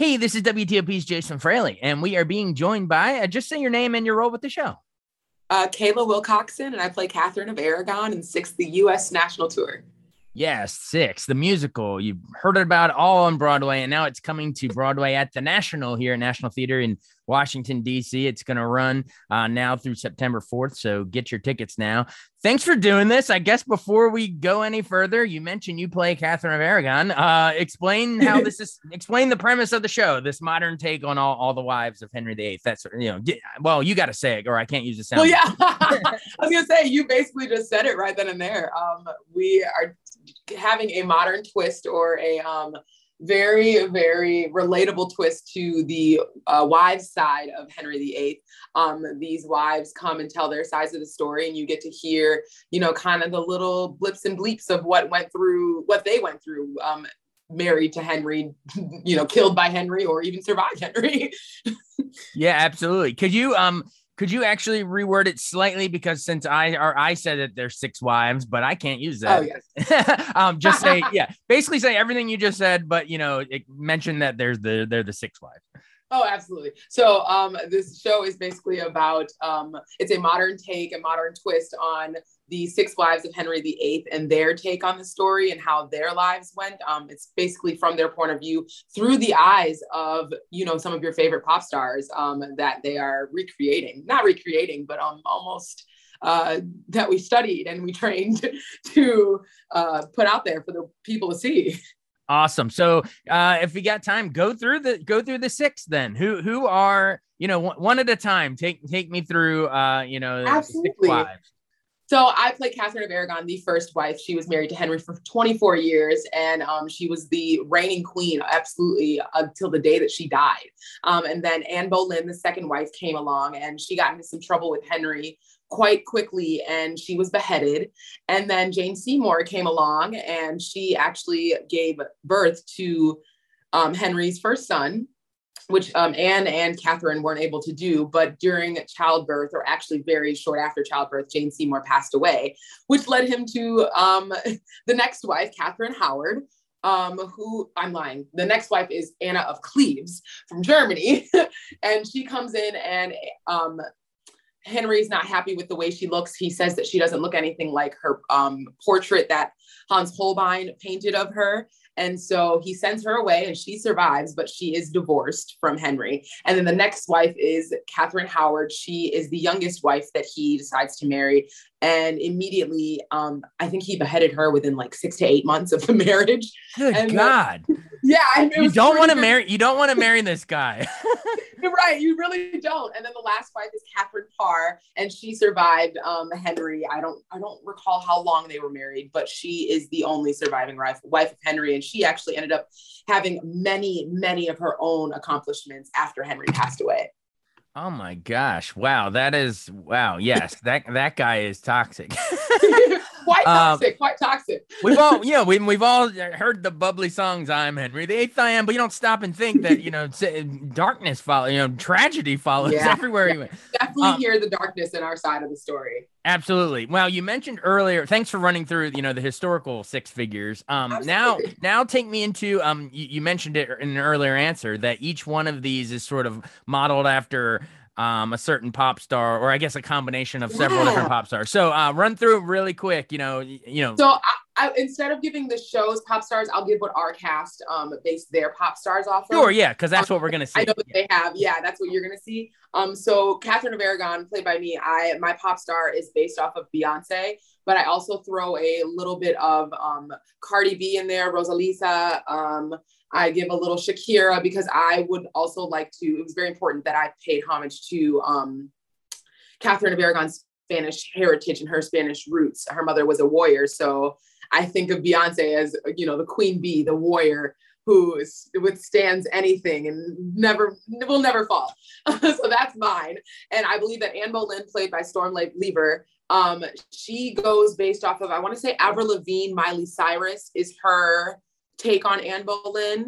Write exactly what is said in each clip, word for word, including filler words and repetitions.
Hey, this is W T O P's Jason Fraley, and we are being joined by, uh, just say your name and your role with the show. Uh, Kayla Wilcoxon, and I play Catherine of Aragon in Six, the U S National Tour. Yes, Six, the musical. You've heard about it all on Broadway, and now it's coming to Broadway at the National here at National Theater in Washington, D C. It's going to run uh, now through September fourth, so get your tickets now. Thanks for doing this. I guess before we go any further, you mentioned you play Catherine of Aragon. Uh, explain how this is, explain the premise of the show, this modern take on all, all the wives of Henry the Eighth. That's, you know, well, you got to say it, or I can't use the sound. Well, yeah, I was going to say, you basically just said it right then and there. Um, we are having a modern twist, or a um, very, very relatable twist to the uh, wives side of Henry the Eighth. Um, these wives come and tell their sides of the story, and you get to hear, you know, kind of the little blips and bleeps of what went through, what they went through, um, married to Henry, you know, killed by Henry, or even survived Henry. Yeah, absolutely. Could you, um, Could you actually reword it slightly? Because since I or I said that there's six wives, but I can't use that. Oh, yes. um, just say, yeah, basically say everything you just said, but, you know, it mentioned that there's the, they're the six wives. Oh, absolutely. So um, this show is basically about, um, it's a modern take, a modern twist on the six wives of Henry the Eighth and their take on the story and how their lives went. Um, it's basically from their point of view through the eyes of, you know, some of your favorite pop stars um, that they are recreating, not recreating, but um, almost uh, that we studied and we trained to uh, put out there for the people to see. Awesome. So uh, if we got time, go through the go through the six then. Who who are, you know, one, one at a time. Take take me through, uh, you know, absolutely. Six wives. So I play Catherine of Aragon, the first wife. She was married to Henry for twenty-four years, and um, she was the reigning queen, absolutely, until the day that she died. Um, and then Anne Boleyn, the second wife, came along, and she got into some trouble with Henry quite quickly, and she was beheaded. And then Jane Seymour came along, and she actually gave birth to um, Henry's first son, which um, Anne and Catherine weren't able to do. But during childbirth, or actually very short after childbirth, Jane Seymour passed away, which led him to um, the next wife, Catherine Howard, um, who, I'm lying, the next wife is Anna of Cleves from Germany. And she comes in, and um, Henry's not happy with the way she looks. He says that she doesn't look anything like her um, portrait that Hans Holbein painted of her. And so he sends her away, and she survives, but she is divorced from Henry. And then the next wife is Catherine Howard. She is the youngest wife that he decides to marry. And immediately, um, I think he beheaded her within like six to eight months of the marriage. Good and God. Then, yeah. You don't want to marry, you don't want to marry this guy. You're right. You really don't. And then the last wife is Catherine Parr, and she survived um, Henry. I don't, I don't recall how long they were married, but she is the only surviving wife, wife of Henry. And she actually ended up having many, many of her own accomplishments after Henry passed away. Oh my gosh. Wow. That is, wow. Yes. That, that guy is toxic. Quite toxic, um, quite toxic. We've all, you know, we, we've all heard the bubbly songs, I'm Henry the Eighth, I am, but you don't stop and think that, you know, darkness follows, you know, tragedy follows yeah, everywhere yeah. you went. Definitely um, hear the darkness in our side of the story. Absolutely. Well, you mentioned earlier, thanks for running through, you know, the historical six figures. Um, now, now take me into, um, you, you mentioned it in an earlier answer that each one of these is sort of modeled after um, a certain pop star, or I guess a combination of several yeah. different pop stars. So uh, run through it really quick, you know, you know. So I, I, instead of giving the shows pop stars, I'll give what our cast um, based their pop stars off of. Sure, yeah, because that's um, what we're going to see. I know that yeah. they have, yeah, that's what you're going to see. Um, so Catherine of Aragon, played by me, I my pop star is based off of Beyonce, but I also throw a little bit of um, Cardi B in there, Rosalisa. Um, I give a little Shakira, because I would also like to, it was very important that I paid homage to um, Catherine of Aragon's Spanish heritage and her Spanish roots. Her mother was a warrior. So I think of Beyonce as, you know, the queen bee, the warrior who is, withstands anything and never, will never fall. So that's mine. And I believe that Anne Boleyn, played by Storm Lever, um, she goes based off of, I want to say Avril Lavigne, Miley Cyrus is her take on Anne Boleyn.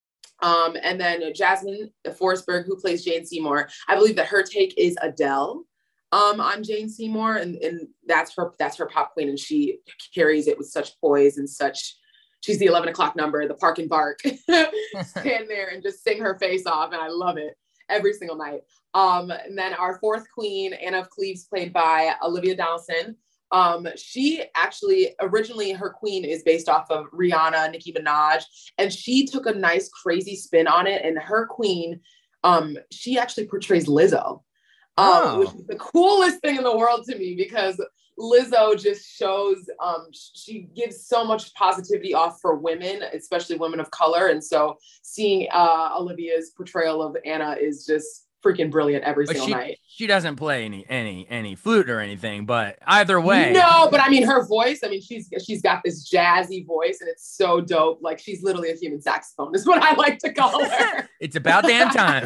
Um, and then Jasmine Forsberg, who plays Jane Seymour, I believe that her take is Adele um, on Jane Seymour, and, and that's her that's her pop queen, and she carries it with such poise and such she's the eleven o'clock number, the park and bark, stand there and just sing her face off. And I love it every single night. Um, and then our fourth queen, Anna of Cleves, played by Olivia Donaldson. Um, she actually, originally her queen is based off of Rihanna, Nicki Minaj, and she took a nice crazy spin on it. And her queen, um, she actually portrays Lizzo, um, oh. which is the coolest thing in the world to me, because Lizzo just shows, um, she gives so much positivity off for women, especially women of color. And so seeing uh, Olivia's portrayal of Anna is just freaking brilliant every but single she, night. She doesn't play any any any flute or anything, but either way. No, but I mean her voice, I mean she's she's got this jazzy voice and it's so dope. Like she's literally a human saxophone is what I like to call her. It's about damn time.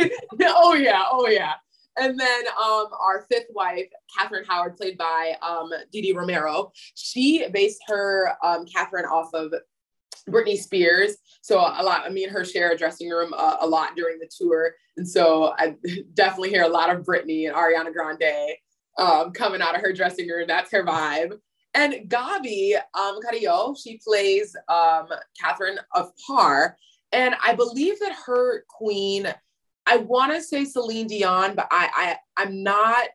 oh yeah, oh yeah. And then um, our fifth wife, Catherine Howard, played by um, Didi Romero. She based her um, Catherine off of Britney Spears. So a lot, me and her share a dressing room uh, a lot during the tour. And so I definitely hear a lot of Britney and Ariana Grande um, coming out of her dressing room. That's her vibe. And Gabi um, Carrillo, she plays um, Catherine of Par. And I believe that her queen, I want to say Celine Dion, but I, I, I'm not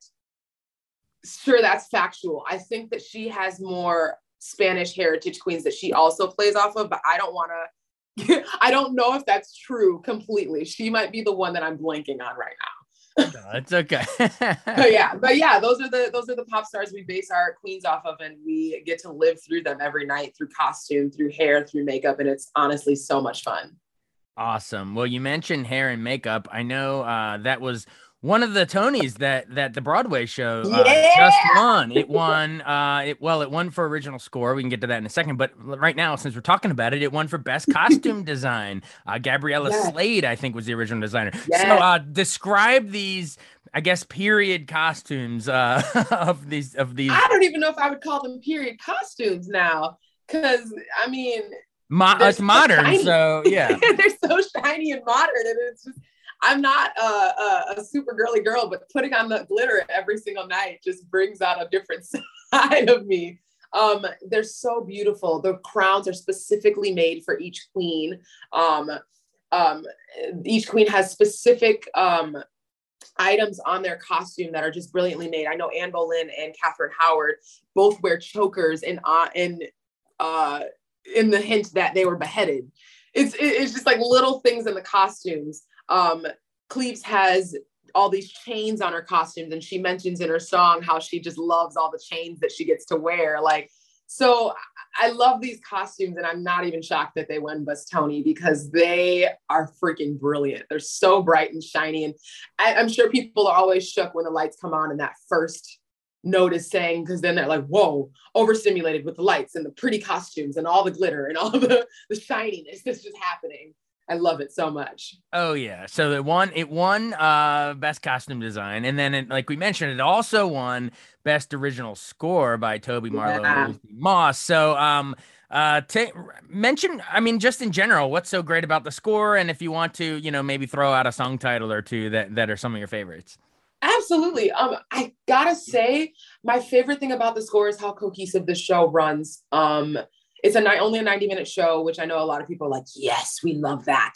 sure that's factual. I think that she has more Spanish heritage queens that she also plays off of, but I don't want to, I don't know if that's true completely. She might be the one that I'm blanking on right now. No, it's okay. but yeah, but yeah, those are the, those are the pop stars we base our queens off of, and we get to live through them every night through costume, through hair, through makeup. And it's honestly so much fun. Awesome. Well, you mentioned hair and makeup. I know uh, that was one of the Tonys that that the Broadway show uh, yeah! just won. It won. Uh, it well, it won for original score. We can get to that in a second. But right now, since we're talking about it, it won for best costume design. Uh, Gabriella yes. Slade, I think, was the original designer. Yes. So, uh, describe these, I guess, period costumes uh, of these of these. I don't even know if I would call them period costumes now, because I mean, Mo- it's so modern. Shiny. So yeah, they're so shiny and modern, and it's just. I'm not a, a, a super girly girl, but putting on the glitter every single night just brings out a different side of me. Um, they're so beautiful. The crowns are specifically made for each queen. Um, um, each queen has specific um, items on their costume that are just brilliantly made. I know Anne Boleyn and Catherine Howard both wear chokers and uh, in, uh, in the hint that they were beheaded. It's, it's just like little things in the costumes. Um, Cleves has all these chains on her costumes, and she mentions in her song how she just loves all the chains that she gets to wear. Like, so I love these costumes, and I'm not even shocked that they won Best Tony, because they are freaking brilliant. They're so bright and shiny, and I, I'm sure people are always shook when the lights come on and that first note is saying, because then they're like, whoa, overstimulated with the lights and the pretty costumes and all the glitter and all the, the shininess that's just happening. I love it so much. Oh yeah. So it won, it won uh, best costume design. And then it, like we mentioned, it also won best original score by Toby Marlowe yeah. and Lucy Moss. So um, uh, t- mention, I mean, just in general, what's so great about the score? And if you want to, you know, maybe throw out a song title or two that, that are some of your favorites. Absolutely. Um, I gotta say, my favorite thing about the score is how cohesive the show runs. Um, It's a ni- only a ninety minute show, which I know a lot of people are like, yes, we love that.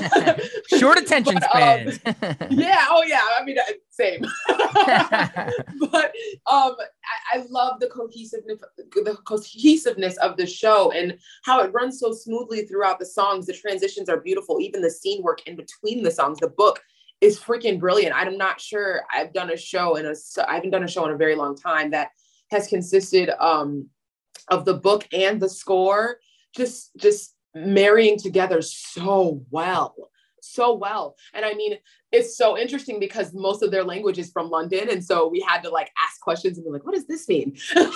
Short attention but, spans. Um, yeah. Oh yeah. I mean, same. but um, I, I love the cohesiveness, the cohesiveness of the show and how it runs so smoothly throughout the songs. The transitions are beautiful. Even the scene work in between the songs, the book is freaking brilliant. I'm not sure I've done a show in a, I haven't done a show in a very long time that has consisted, um, of the book and the score just just marrying together so well so well. And I mean, it's so interesting because most of their language is from London, and so we had to like ask questions and be like, what does this mean?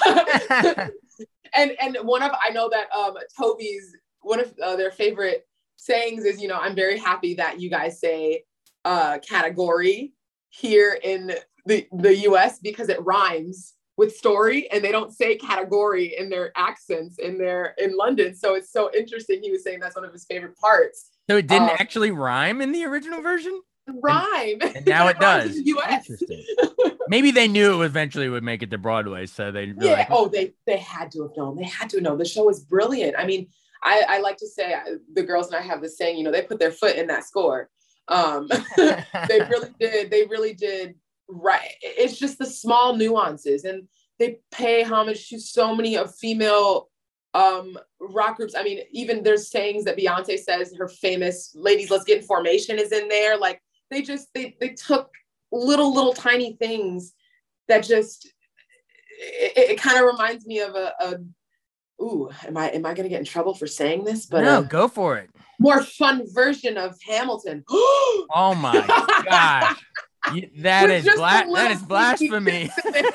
and and one of I know that um Toby's one of uh, their favorite sayings is, you know, I'm very happy that you guys say uh category here in the the U S because it rhymes with story, and they don't say category in their accents in their in London. So it's so interesting. He was saying that's one of his favorite parts. So it didn't um, actually rhyme in the original version? Rhyme. And, and now it does. U S Interesting. Maybe they knew it eventually would make it to Broadway, so they yeah. like, oh, they they had to have known. They had to know. The show is brilliant. I mean, I, I like to say I, the girls and I have this saying, you know, they put their foot in that score. Um, they really did. They really did. Right. It's just the small nuances, and they pay homage to so many of female um, rock groups. I mean, even there's sayings that Beyonce says, her famous "Ladies, let's get in formation" is in there. Like they just they they took little little tiny things that just it, it kind of reminds me of a, a ooh, am I am I gonna get in trouble for saying this? But no, uh, go for it. More fun version of Hamilton. Oh my gosh. You, that is bla- that is blasphemy.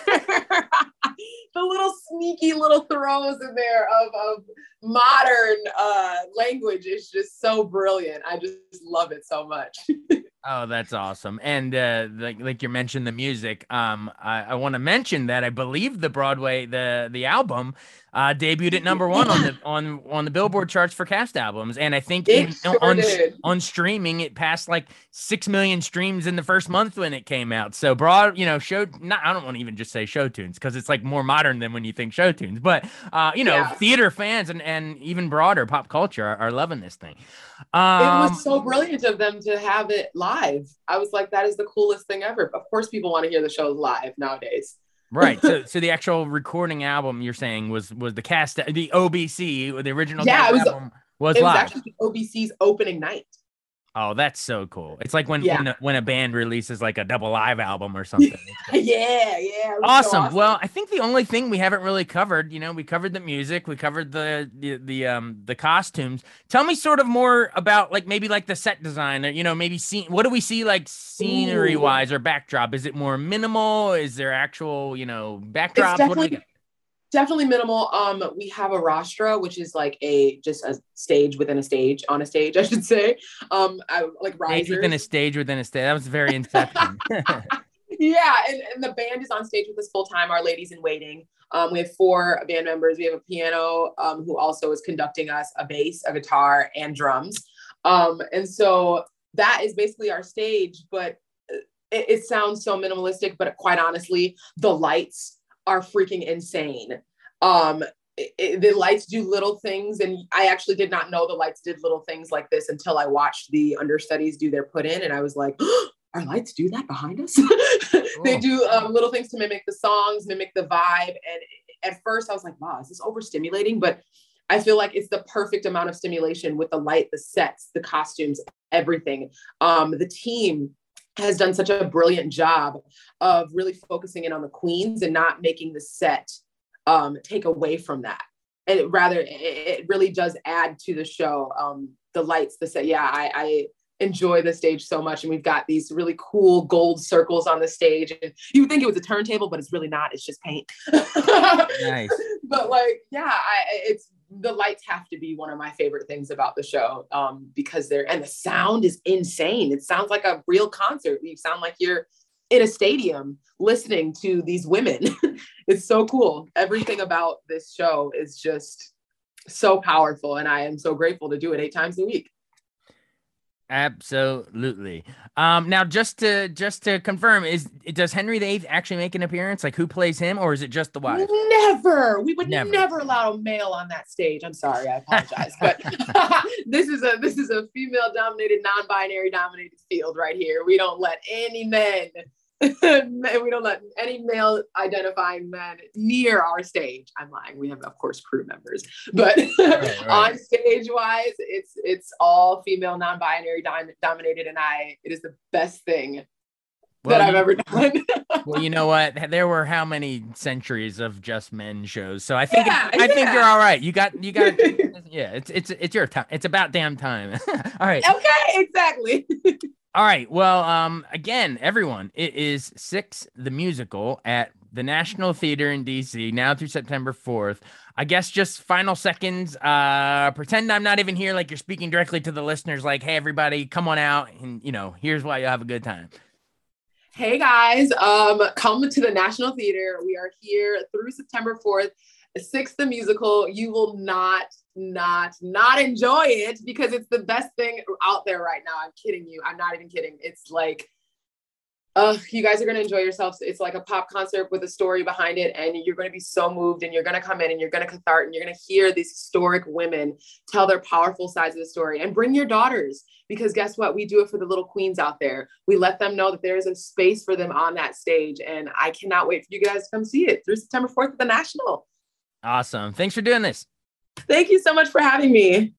The little sneaky little throws in there of, of modern uh, language is just so brilliant. I just love it so much. Oh, that's awesome. And uh, like, like you mentioned the music, um, I, I want to mention that I believe the Broadway, the the album uh, debuted at number one on the on on the Billboard charts for cast albums. And I think It even sure on, did. on streaming, it passed like six million streams in the first month when it came out. So broad, you know, show, not, I don't want to even just say show tunes because it's like more modern than when you think show tunes, but, uh, you know, Yeah. theater fans and, and even broader pop culture are, are loving this thing. Um, it was so Um, brilliant of them to have it live. I was like, that is the coolest thing ever. Of course, people want to hear the shows live nowadays. Right. So, so the actual recording album you're saying was was the cast, the O B C, the original Yeah, cast it was- album was It was live. actually O B C's opening night. Oh, that's so cool. It's like when Yeah. when, a, when a band releases like a double live album or something. yeah, yeah. it was so Awesome. awesome. Well, I think the only thing we haven't really covered, you know, we covered the music, we covered the the the um the costumes. Tell me sort of more about like maybe like the set design, or you know, maybe scene. What do we see like scenery wise or backdrop? Is it more minimal? Is there actual, you know, backdrops? It's What do we definitely got? definitely minimal. Um, we have a rostra, which is like a just a stage within a stage on a stage, I should say. Um, I like risers. Stage within a stage within a stage. That was very Inception. Yeah, and, and the band is on stage with us full time. Our ladies in waiting. Um, we have four band members. We have a piano um, who also is conducting us, a bass, a guitar, and drums. Um, and so that is basically our stage. But it, it sounds so minimalistic, but quite honestly, the lights are freaking insane. Um, it, it, the lights do little things, and I actually did not know the lights did little things like this until I watched the understudies do their put in, and I was like, oh, our lights do that behind us. They do um, little things to mimic the songs, mimic the vibe. And at first I was like, wow, is this overstimulating? But I feel like it's the perfect amount of stimulation with the light, the sets, the costumes, everything. Um, the team has done such a brilliant job of really focusing in on the queens and not making the set um, take away from that. And it, rather, it, it really does add to the show. Um, the lights, the set. Yeah, I, I enjoy the stage so much. And we've got these really cool gold circles on the stage. And you would think it was a turntable, but it's really not. It's just paint. Nice. But like, yeah, I, it's, the lights have to be one of my favorite things about the show um, because they're, and the sound is insane. It sounds like a real concert. You sound like you're in a stadium listening to these women. It's so cool. Everything about this show is just so powerful. And I am so grateful to do it eight times a week. Absolutely. Um, now just to just to confirm, is does Henry the Eighth actually make an appearance? Like who plays him, or is it just the wife? Never. We would Never. never, allow a male on that stage. I'm sorry, I apologize, but this is a this is a female dominated, non-binary dominated field right here. We don't let any men. we don't let any male identifying men near our stage. I'm lying. We have, of course, crew members, but right, right. On stage wise, it's it's all female, non-binary dom- dominated, and I. It is the best thing well, that I've you, ever done. Well, you know what? There were how many centuries of just men shows, so I think yeah, it, I yeah. think you're all right. You got you got. Yeah, it's it's it's your time. It's about damn time. All right. Okay. Exactly. All right. Well, um, again, everyone, it is Six the Musical at the National Theater in D C now through September fourth. I guess just final seconds. Uh, pretend I'm not even here, like you're speaking directly to the listeners. Like, hey, everybody, come on out, and you know, here's why you have a good time. Hey guys, um, come to the National Theater. We are here through September fourth. Six the Musical. You will not. not not enjoy it because it's the best thing out there right now. I'm kidding you. I'm not even kidding. It's like Uh, you guys are going to enjoy yourselves. It's like a pop concert with a story behind it. And you're going to be so moved, and you're going to come in and you're going to cathartic, and you're going to hear these historic women tell their powerful sides of the story. And bring your daughters, because guess what? We do it for the little queens out there. We let them know that there is a space for them on that stage. And I cannot wait for you guys to come see it through September fourth at the National. Awesome. Thanks for doing this. Thank you so much for having me.